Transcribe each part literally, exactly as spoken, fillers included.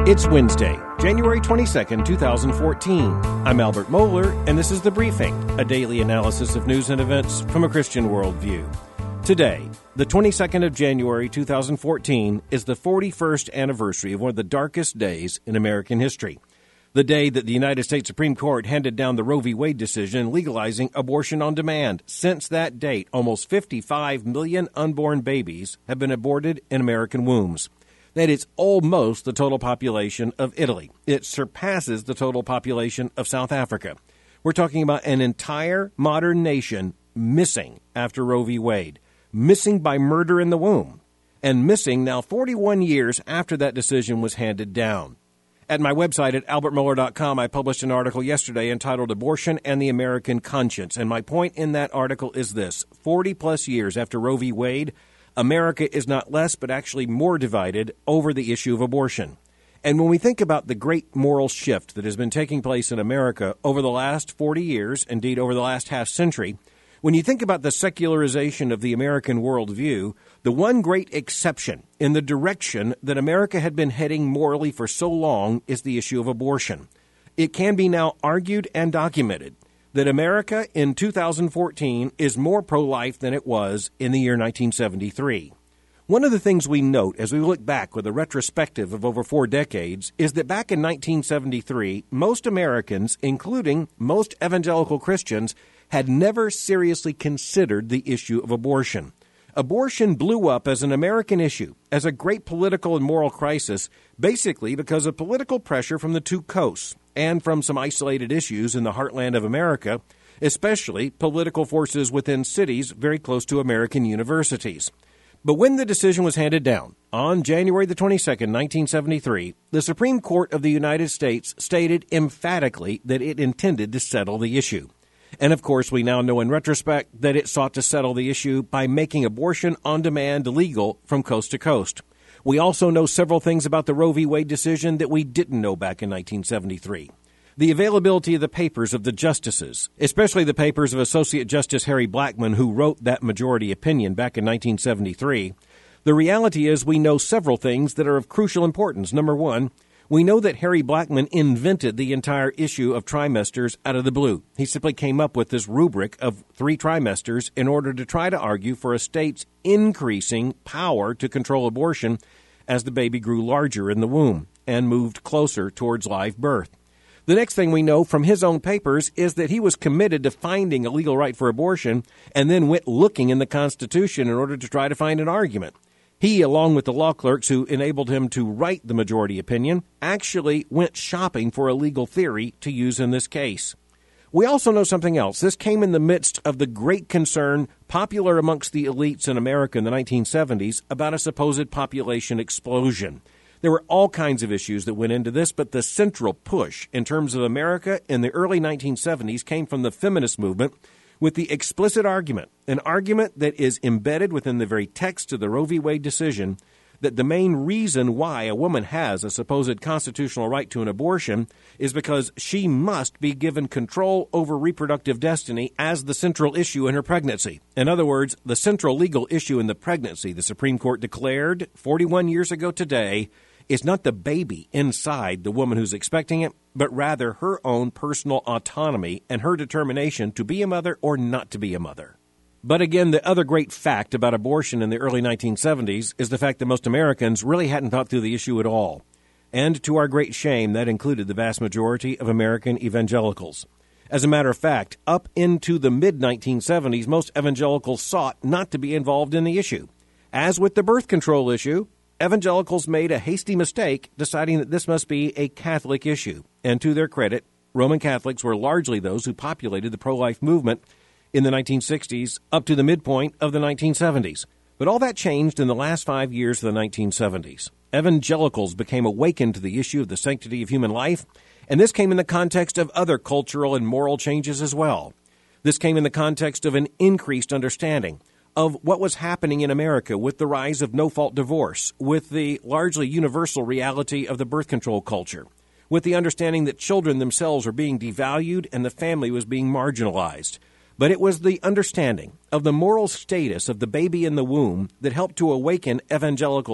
It's Wednesday, January twenty-second, twenty fourteen. I'm Albert Moeller, and this is The Briefing, a daily analysis of news and events from a Christian worldview. Today, the twenty-second of January, twenty fourteen, is the forty-first anniversary of one of the darkest days in American history. The day that the United States Supreme Court handed down the Roe v. Wade decision legalizing abortion on demand. Since that date, almost fifty-five million unborn babies have been aborted in American wombs. That is almost the total population of Italy. It surpasses the total population of South Africa. We're talking about an entire modern nation missing after Roe v. Wade, missing by murder in the womb, and missing now forty-one years after that decision was handed down. At my website at albert mohler dot com, I published an article yesterday entitled Abortion and the American Conscience. And my point in that article is this: forty plus years after Roe v. Wade, America is not less but actually more divided over the issue of abortion. And when we think about the great moral shift that has been taking place in America over the last forty years, indeed over the last half century, when you think about the secularization of the American worldview, the one great exception in the direction that America had been heading morally for so long is the issue of abortion. It can be now argued and documented that America in two thousand fourteen is more pro-life than it was in the year nineteen seventy-three. One of the things we note as we look back with a retrospective of over four decades is that back in nineteen seventy-three, most Americans, including most evangelical Christians, had never seriously considered the issue of abortion. Abortion blew up as an American issue, as a great political and moral crisis, basically because of political pressure from the two coasts and from some isolated issues in the heartland of America, especially political forces within cities very close to American universities. But when the decision was handed down on January the twenty-second, nineteen seventy-three, the Supreme Court of the United States stated emphatically that it intended to settle the issue. And, of course, we now know in retrospect that it sought to settle the issue by making abortion on demand legal from coast to coast. We also know several things about the Roe v. Wade decision that we didn't know back in nineteen seventy-three. The availability of the papers of the justices, especially the papers of Associate Justice Harry Blackmun, who wrote that majority opinion back in nineteen seventy-three. The reality is we know several things that are of crucial importance. Number one, we know that Harry Blackmun invented the entire issue of trimesters out of the blue. He simply came up with this rubric of three trimesters in order to try to argue for a state's increasing power to control abortion as the baby grew larger in the womb and moved closer towards live birth. The next thing we know from his own papers is that he was committed to finding a legal right for abortion and then went looking in the Constitution in order to try to find an argument. He, along with the law clerks who enabled him to write the majority opinion, actually went shopping for a legal theory to use in this case. We also know something else. This came in the midst of the great concern popular amongst the elites in America in the nineteen seventies about a supposed population explosion. There were all kinds of issues that went into this, but the central push in terms of America in the early nineteen seventies came from the feminist movement, with the explicit argument, an argument that is embedded within the very text of the Roe v. Wade decision, that the main reason why a woman has a supposed constitutional right to an abortion is because she must be given control over reproductive destiny as the central issue in her pregnancy. In other words, the central legal issue in the pregnancy, the Supreme Court declared forty-one years ago today, is not the baby inside the woman who's expecting it, but rather her own personal autonomy and her determination to be a mother or not to be a mother. But again, the other great fact about abortion in the early nineteen seventies is the fact that most Americans really hadn't thought through the issue at all. And to our great shame, that included the vast majority of American evangelicals. As a matter of fact, up into the mid nineteen seventies, most evangelicals sought not to be involved in the issue. As with the birth control issue, evangelicals made a hasty mistake deciding that this must be a Catholic issue. And to their credit, Roman Catholics were largely those who populated the pro-life movement in the nineteen sixties up to the midpoint of the nineteen seventies. But all that changed in the last five years of the nineteen seventies. Evangelicals became awakened to the issue of the sanctity of human life, and this came in the context of other cultural and moral changes as well. This came in the context of an increased understanding of what was happening in America with the rise of no-fault divorce, with the largely universal reality of the birth control culture, with the understanding that children themselves were being devalued and the family was being marginalized. But it was the understanding of the moral status of the baby in the womb that helped to awaken evangelicals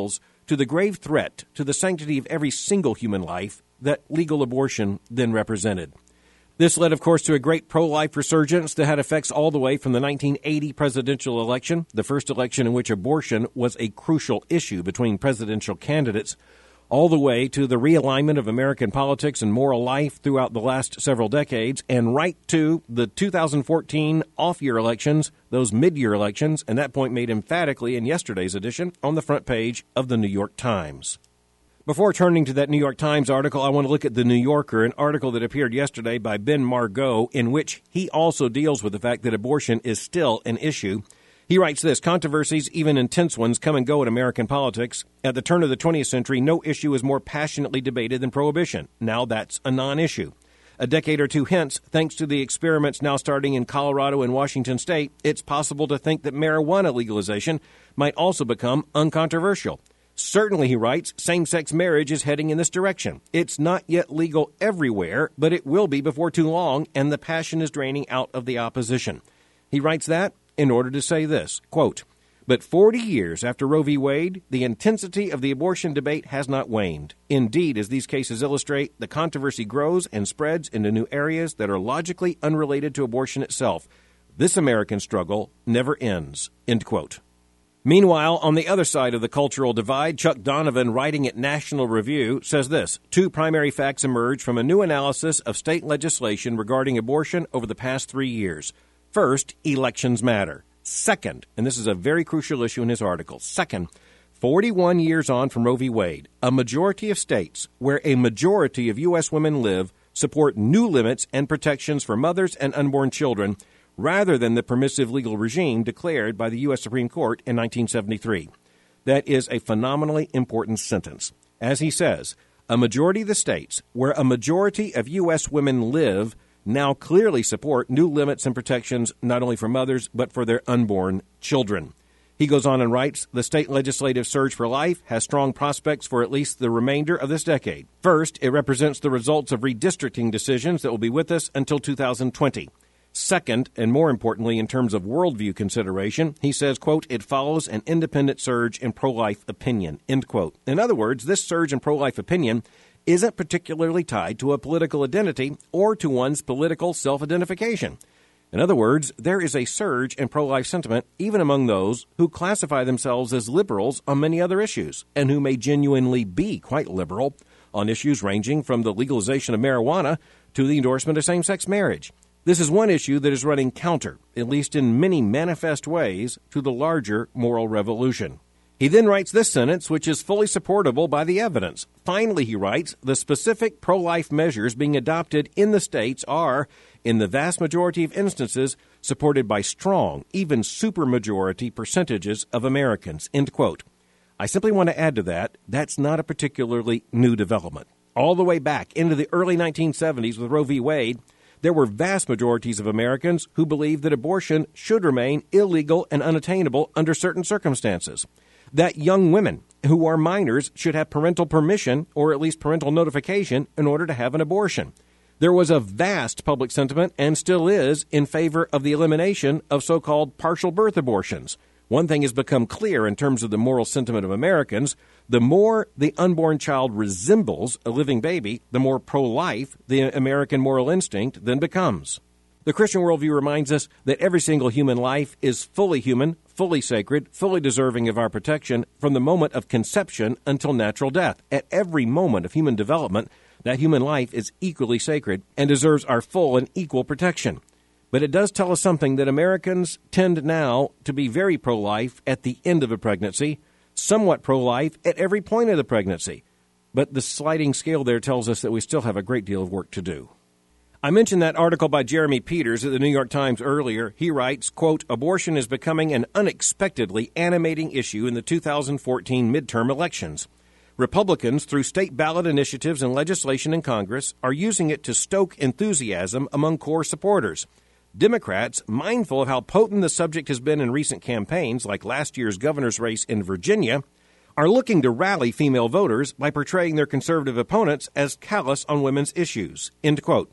to the grave threat to the sanctity of every single human life that legal abortion then represented. This led, of course, to a great pro-life resurgence that had effects all the way from the nineteen eighty presidential election, the first election in which abortion was a crucial issue between presidential candidates, all the way to the realignment of American politics and moral life throughout the last several decades, and right to the two thousand fourteen off-year elections, those mid-year elections, and that point made emphatically in yesterday's edition on the front page of the New York Times. Before turning to that New York Times article, I want to look at the New Yorker, an article that appeared yesterday by Ben Margot, in which he also deals with the fact that abortion is still an issue. He writes this: controversies, even intense ones, come and go in American politics. At the turn of the twentieth century, no issue is more passionately debated than prohibition. Now that's a non-issue. A decade or two hence, thanks to the experiments now starting in Colorado and Washington state, it's possible to think that marijuana legalization might also become uncontroversial. Certainly, he writes, same-sex marriage is heading in this direction. It's not yet legal everywhere, but it will be before too long, and the passion is draining out of the opposition. He writes that in order to say this, quote, but forty years after Roe v. Wade, the intensity of the abortion debate has not waned. Indeed, as these cases illustrate, the controversy grows and spreads into new areas that are logically unrelated to abortion itself. This American struggle never ends, end quote. Meanwhile, on the other side of the cultural divide, Chuck Donovan, writing at National Review, says this: two primary facts emerge from a new analysis of state legislation regarding abortion over the past three years. First, elections matter. Second, and this is a very crucial issue in his article, second, forty-one years on from Roe v. Wade, a majority of states where a majority of U S women live support new limits and protections for mothers and unborn children rather than the permissive legal regime declared by the U S Supreme Court in nineteen seventy-three. That is a phenomenally important sentence. As he says, a majority of the states where a majority of U S women live now clearly support new limits and protections not only for mothers but for their unborn children. He goes on and writes, the state legislative surge for life has strong prospects for at least the remainder of this decade. First, it represents the results of redistricting decisions that will be with us until two thousand twenty. Second, and more importantly in terms of worldview consideration, he says, quote, it follows an independent surge in pro-life opinion, end quote. In other words, this surge in pro-life opinion isn't particularly tied to a political identity or to one's political self-identification. In other words, there is a surge in pro-life sentiment even among those who classify themselves as liberals on many other issues and who may genuinely be quite liberal on issues ranging from the legalization of marijuana to the endorsement of same-sex marriage. This is one issue that is running counter, at least in many manifest ways, to the larger moral revolution. He then writes this sentence, which is fully supportable by the evidence. Finally, he writes, the specific pro-life measures being adopted in the states are, in the vast majority of instances, supported by strong, even supermajority percentages of Americans, end quote. I simply want to add to that, that's not a particularly new development. All the way back into the early nineteen seventies with Roe v. Wade, there were vast majorities of Americans who believed that abortion should remain illegal and unattainable under certain circumstances, that young women who are minors should have parental permission or at least parental notification in order to have an abortion. There was a vast public sentiment, and still is, in favor of the elimination of so-called partial birth abortions. One thing has become clear in terms of the moral sentiment of Americans: the more the unborn child resembles a living baby, the more pro-life the American moral instinct then becomes. The Christian worldview reminds us that every single human life is fully human, fully sacred, fully deserving of our protection from the moment of conception until natural death. At every moment of human development, that human life is equally sacred and deserves our full and equal protection. But it does tell us something, that Americans tend now to be very pro-life at the end of a pregnancy, somewhat pro-life at every point of the pregnancy. But the sliding scale there tells us that we still have a great deal of work to do. I mentioned that article by Jeremy Peters at the New York Times earlier. He writes, quote, abortion is becoming an unexpectedly animating issue in the two thousand fourteen midterm elections. Republicans, through state ballot initiatives and legislation in Congress, are using it to stoke enthusiasm among core supporters. Democrats, mindful of how potent the subject has been in recent campaigns, like last year's governor's race in Virginia, are looking to rally female voters by portraying their conservative opponents as callous on women's issues, end quote.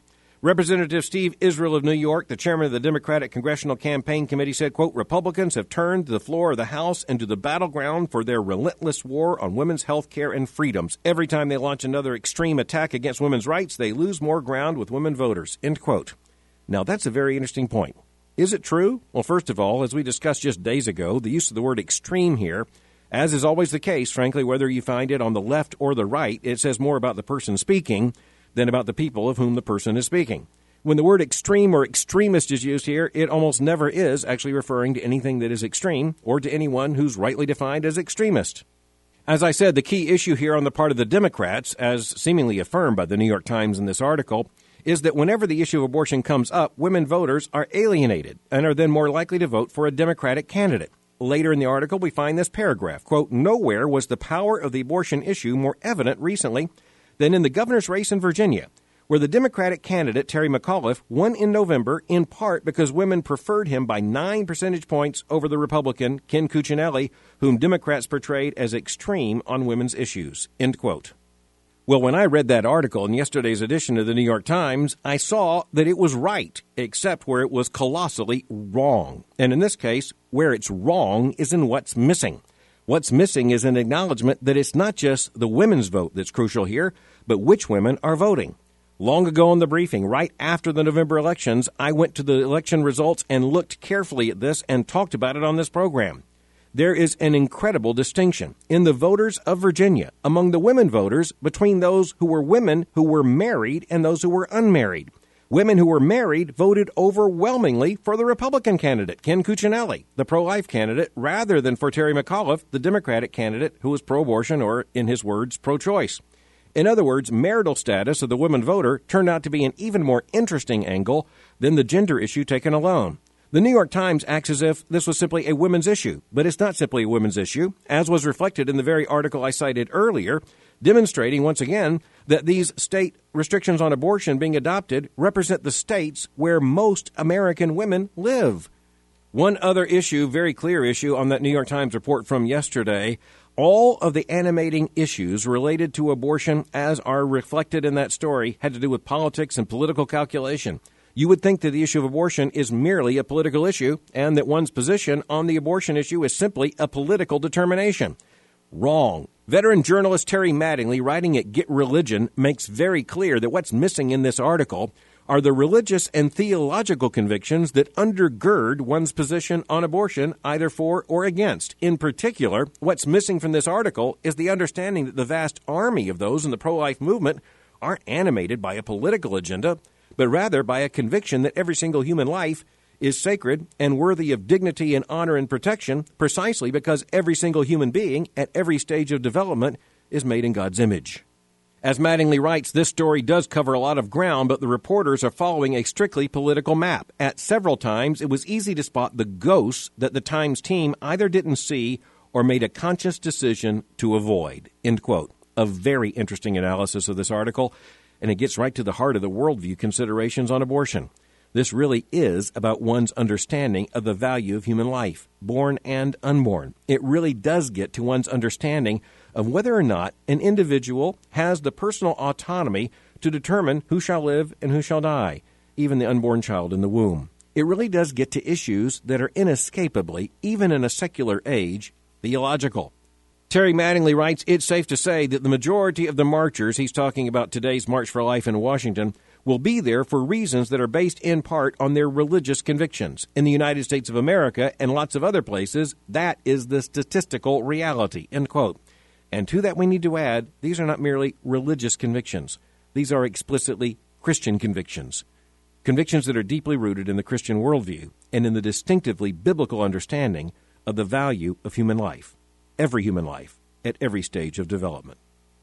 Representative Steve Israel of New York, the chairman of the Democratic Congressional Campaign Committee, said, quote, Republicans have turned the floor of the House into the battleground for their relentless war on women's health care and freedoms. Every time they launch another extreme attack against women's rights, they lose more ground with women voters, end quote. Now, that's a very interesting point. Is it true? Well, first of all, as we discussed just days ago, the use of the word extreme here, as is always the case, frankly, whether you find it on the left or the right, it says more about the person speaking than about the people of whom the person is speaking. When the word extreme or extremist is used here, it almost never is actually referring to anything that is extreme or to anyone who's rightly defined as extremist. As I said, the key issue here on the part of the Democrats, as seemingly affirmed by the New York Times in this article, is that whenever the issue of abortion comes up, women voters are alienated and are then more likely to vote for a Democratic candidate. Later in the article, we find this paragraph, quote, nowhere was the power of the abortion issue more evident recently than in the governor's race in Virginia, where the Democratic candidate, Terry McAuliffe, won in November in part because women preferred him by nine percentage points over the Republican, Ken Cuccinelli, whom Democrats portrayed as extreme on women's issues, end quote. Well, when I read that article in yesterday's edition of the New York Times, I saw that it was right, except where it was colossally wrong. And in this case, where it's wrong is in what's missing. What's missing is an acknowledgement that it's not just the women's vote that's crucial here, but which women are voting. Long ago in the briefing, right after the November elections, I went to the election results and looked carefully at this and talked about it on this program. There is an incredible distinction in the voters of Virginia among the women voters between those who were women who were married and those who were unmarried. Women who were married voted overwhelmingly for the Republican candidate, Ken Cuccinelli, the pro-life candidate, rather than for Terry McAuliffe, the Democratic candidate who was pro-abortion or, in his words, pro-choice. In other words, marital status of the women voter turned out to be an even more interesting angle than the gender issue taken alone. The New York Times acts as if this was simply a women's issue, but it's not simply a women's issue, as was reflected in the very article I cited earlier, demonstrating once again that these state restrictions on abortion being adopted represent the states where most American women live. One other issue, very clear issue on that New York Times report from yesterday, all of the animating issues related to abortion as are reflected in that story had to do with politics and political calculation. You would think that the issue of abortion is merely a political issue and that one's position on the abortion issue is simply a political determination. Wrong. Veteran journalist Terry Mattingly, writing at Get Religion, makes very clear that what's missing in this article are the religious and theological convictions that undergird one's position on abortion, either for or against. In particular, what's missing from this article is the understanding that the vast army of those in the pro-life movement aren't animated by a political agenda, but rather by a conviction that every single human life is sacred and worthy of dignity and honor and protection precisely because every single human being at every stage of development is made in God's image. As Mattingly writes, this story does cover a lot of ground, but the reporters are following a strictly political map. At several times, it was easy to spot the ghosts that the Times team either didn't see or made a conscious decision to avoid, end quote. A very interesting analysis of this article, and it gets right to the heart of the worldview considerations on abortion. This really is about one's understanding of the value of human life, born and unborn. It really does get to one's understanding of whether or not an individual has the personal autonomy to determine who shall live and who shall die, even the unborn child in the womb. It really does get to issues that are inescapably, even in a secular age, theological. Terry Mattingly writes, it's safe to say that the majority of the marchers, he's talking about today's March for Life in Washington, will be there for reasons that are based in part on their religious convictions. In the United States of America and lots of other places, that is the statistical reality, end quote. And to that we need to add, these are not merely religious convictions. These are explicitly Christian convictions. Convictions that are deeply rooted in the Christian worldview and in the distinctively biblical understanding of the value of human life. Every human life, at every stage of development.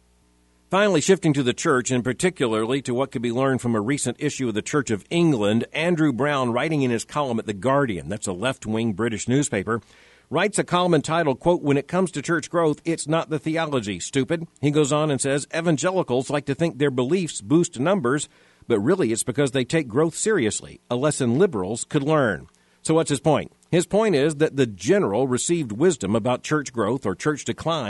Finally, shifting to the church, and particularly to what could be learned from a recent issue of the Church of England, Andrew Brown, writing in his column at The Guardian, that's a left-wing British newspaper, writes a column entitled, quote, when it comes to church growth, it's not the theology, stupid. He goes on and says, evangelicals like to think their beliefs boost numbers, but really it's because they take growth seriously, a lesson liberals could learn. So what's his point? His point is that the general received wisdom about church growth or church decline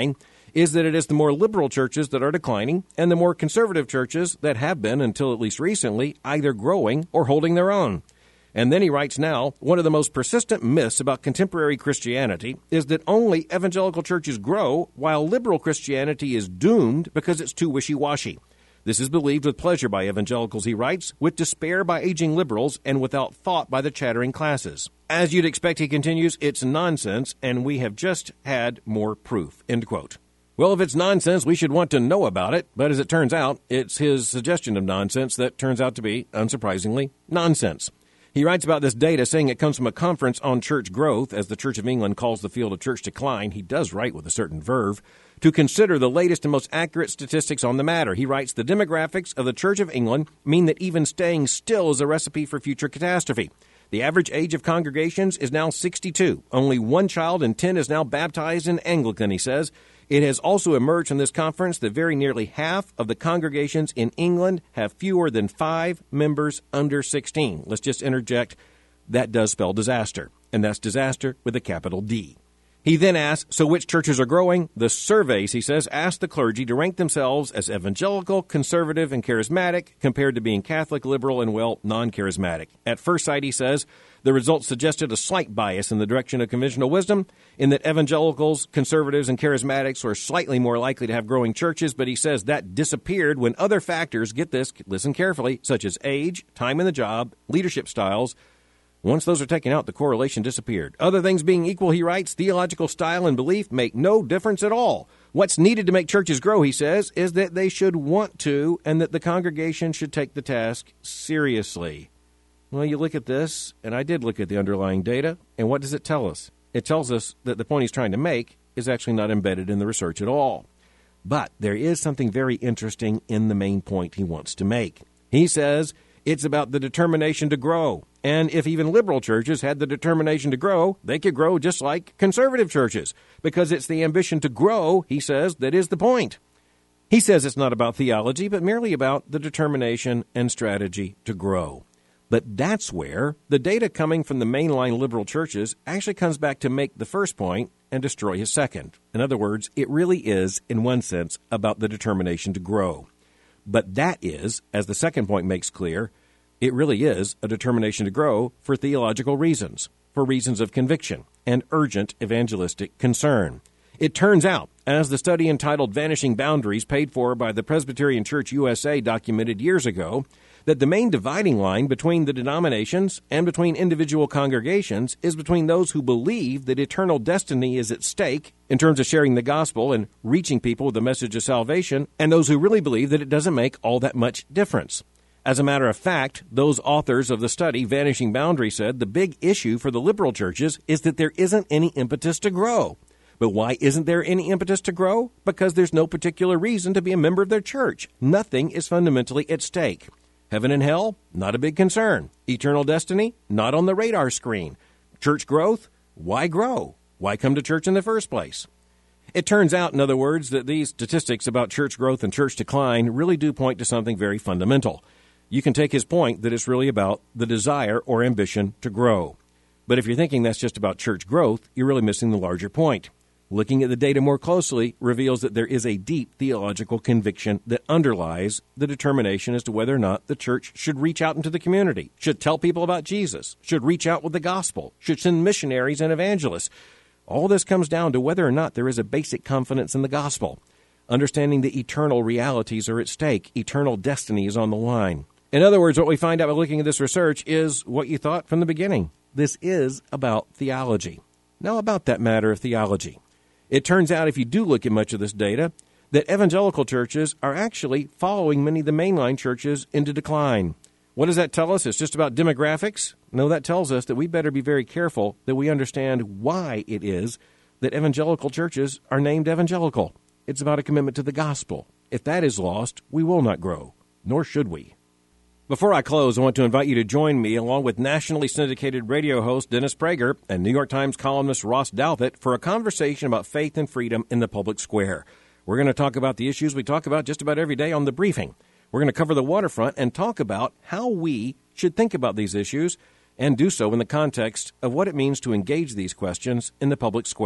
is that it is the more liberal churches that are declining and the more conservative churches that have been, until at least recently, either growing or holding their own. And then he writes now, one of the most persistent myths about contemporary Christianity is that only evangelical churches grow while liberal Christianity is doomed because it's too wishy-washy. This is believed with pleasure by evangelicals, he writes, with despair by aging liberals, and without thought by the chattering classes. As you'd expect, he continues, it's nonsense, and we have just had more proof, end quote. Well, if it's nonsense, we should want to know about it, but as it turns out, it's his suggestion of nonsense that turns out to be, unsurprisingly, nonsense. He writes about this data, saying it comes from a conference on church growth, as the Church of England calls the field of church decline. He does write with a certain verve. To consider the latest and most accurate statistics on the matter. He writes, the demographics of the Church of England mean that even staying still is a recipe for future catastrophe. The average age of congregations is now sixty-two. Only one child in ten is now baptized in Anglican, he says. It has also emerged from this conference that very nearly half of the congregations in England have fewer than five members under sixteen. Let's just interject, that does spell disaster, and that's disaster with a capital D. He then asks, so which churches are growing? The surveys, he says, ask the clergy to rank themselves as evangelical, conservative, and charismatic, compared to being Catholic, liberal, and, well, non-charismatic. At first sight, he says, the results suggested a slight bias in the direction of conventional wisdom, in that evangelicals, conservatives, and charismatics were slightly more likely to have growing churches, but he says that disappeared when other factors, get this, listen carefully, such as age, time in the job, leadership styles. Once those are taken out, the correlation disappeared. Other things being equal, he writes, theological style and belief make no difference at all. What's needed to make churches grow, he says, is that they should want to, and that the congregation should take the task seriously. Well, you look at this, and I did look at the underlying data, and what does it tell us? It tells us that the point he's trying to make is actually not embedded in the research at all. But there is something very interesting in the main point he wants to make. He says it's about the determination to grow. And if even liberal churches had the determination to grow, they could grow just like conservative churches, because it's the ambition to grow, he says, that is the point. He says it's not about theology, but merely about the determination and strategy to grow. But that's where the data coming from the mainline liberal churches actually comes back to make the first point and destroy his second. In other words, it really is, in one sense, about the determination to grow. But that is, as the second point makes clear, it really is a determination to grow for theological reasons, for reasons of conviction and urgent evangelistic concern. It turns out, as the study entitled Vanishing Boundaries, paid for by the Presbyterian Church U S A, documented years ago, that the main dividing line between the denominations and between individual congregations is between those who believe that eternal destiny is at stake in terms of sharing the gospel and reaching people with the message of salvation, and those who really believe that it doesn't make all that much difference. As a matter of fact, those authors of the study, Vanishing Boundaries, said the big issue for the liberal churches is that there isn't any impetus to grow. But why isn't there any impetus to grow? Because there's no particular reason to be a member of their church. Nothing is fundamentally at stake. Heaven and hell, not a big concern. Eternal destiny, not on the radar screen. Church growth, why grow? Why come to church in the first place? It turns out, in other words, that these statistics about church growth and church decline really do point to something very fundamental. You can take his point that it's really about the desire or ambition to grow. But if you're thinking that's just about church growth, you're really missing the larger point. Looking at the data more closely reveals that there is a deep theological conviction that underlies the determination as to whether or not the church should reach out into the community, should tell people about Jesus, should reach out with the gospel, should send missionaries and evangelists. All this comes down to whether or not there is a basic confidence in the gospel, understanding the eternal realities are at stake, eternal destiny is on the line. In other words, what we find out by looking at this research is what you thought from the beginning. This is about theology. Now, about that matter of theology. It turns out, if you do look at much of this data, that evangelical churches are actually following many of the mainline churches into decline. What does that tell us? It's just about demographics? No, that tells us that we better be very careful that we understand why it is that evangelical churches are named evangelical. It's about a commitment to the gospel. If that is lost, we will not grow, nor should we. Before I close, I want to invite you to join me, along with nationally syndicated radio host Dennis Prager and New York Times columnist Ross Douthat, for a conversation about faith and freedom in the public square. We're going to talk about the issues we talk about just about every day on The Briefing. We're going to cover the waterfront and talk about how we should think about these issues and do so in the context of what it means to engage these questions in the public square.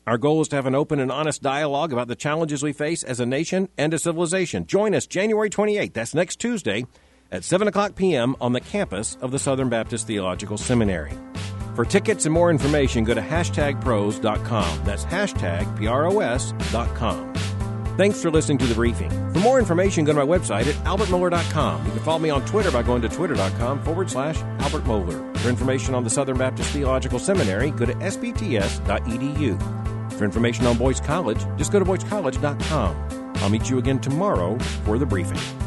Our goal is to have an open and honest dialogue about the challenges we face as a nation and a civilization. Join us January twenty-eighth, that's next Tuesday, at seven o'clock p.m. on the campus of the Southern Baptist Theological Seminary. For tickets and more information, go to hashtag pros dot com. That's hashtag P R O S dot com. Thanks for listening to The Briefing. For more information, go to my website at albert mohler dot com. You can follow me on Twitter by going to twitter.com forward slash Albert Mohler. For information on the Southern Baptist Theological Seminary, go to s b t s dot e d u. For information on Boyce College, just go to boyce college dot com. I'll meet you again tomorrow for The Briefing.